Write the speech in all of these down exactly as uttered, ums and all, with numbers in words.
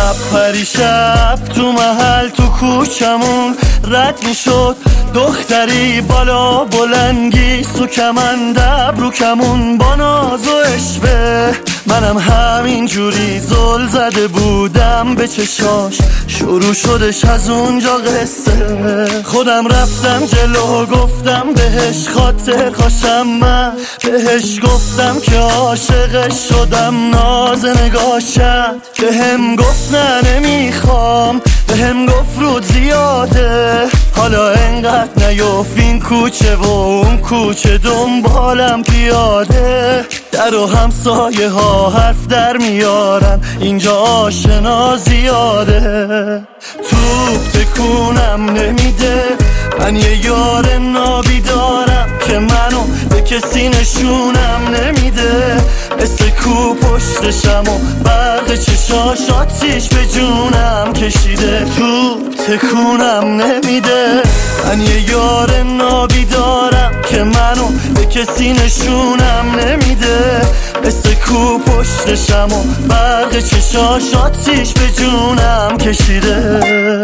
شب پریشب تو محل تو کوچمون رد میشد دختری بالا بلنگی سو کمند ابرو کمون با ناز و اشوه. منم همین جوری زل زده بودم به چشاش، شروع شدش از اونجا قصه. خودم رفتم جلو گفتم بهش خاطر خوشم، من بهش گفتم که عاشقش شدم. ناز نگاه کرد بهم گفت نه نمیخوام، بهم گفت رود زیاده، حالا انقدر نیفت این کوچه و اون کوچه دنبالم پیاده. در و همسایه ها حرف در میارن اینجا آشنا زیاده. توپ تکونم نمیده، من یه یار نابی دارم که منو به کسی نشونم نمیده. مثل کو پشتشم و برق چشاش آتیش به جونم کشیده. توپ تکونم نمیده، من یه یار نابی دارم که منو به کسی نشونم نمیده. مثل کو پشتشم و برق چشاش آتیش به جونم کشیده.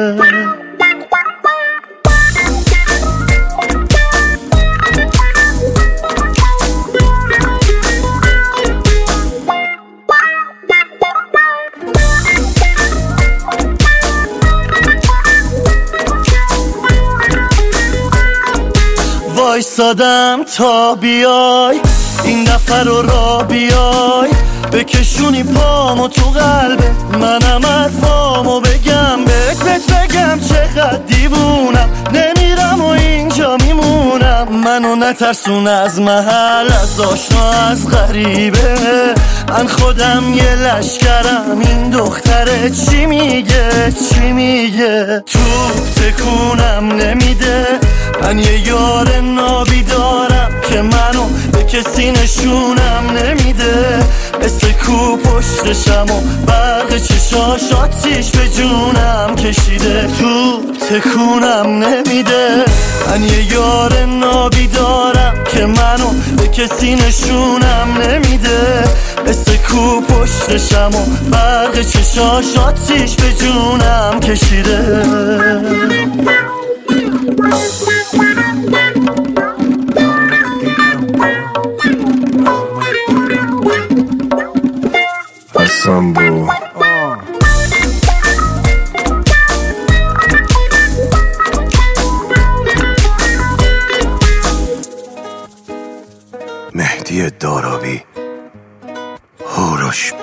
وایسادم تا بیای این دفعه رو را بیای، بکشونی پامو تو قلبه منم حرفامو بگم بهت بهت بگم چقدر دیوونم. نمیرم و اینجا میمونم، منو نترسون از محل، از آشنا از غریبه. من خودم یه لشکرم، این دختره چی میگه چی میگه. توپ تکونم نمیده، من یه یار نابی دارم که منو به کسی نشونم نمیده. مثل کو پشتشم و برق چشاش آتیش به جونم کشیده. توپ تکونم نمیده، من یه یار نابی دارم که منو به کسی نشونم نمیده. مثل کو پشتشم و برق چشاش آتیش به جونم کشیده. Sambo مهدی دارابی هوروش